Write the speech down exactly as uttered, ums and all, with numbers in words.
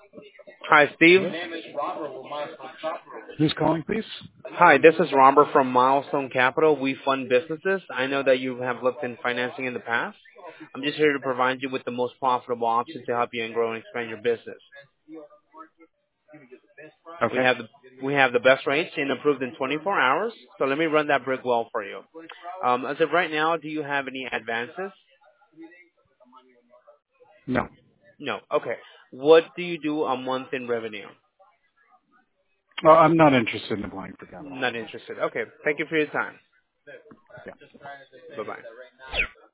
Hi, Steve. Who's calling, please? Hi, this is Robert from Milestone Capital. We fund businesses. I know that you have looked in financing in the past. I'm just here to provide you with the most profitable options to help you and grow and expand your business. We Okay. have the we have the best rates and approved in twenty-four hours. So let me run that brick wall for you. Um, as of right now, do you have any advances? No. No. Okay. What do you do a month in revenue? Well, I'm not interested in applying for capital. Not interested. Okay. Thank you for your time. Yeah. Bye bye.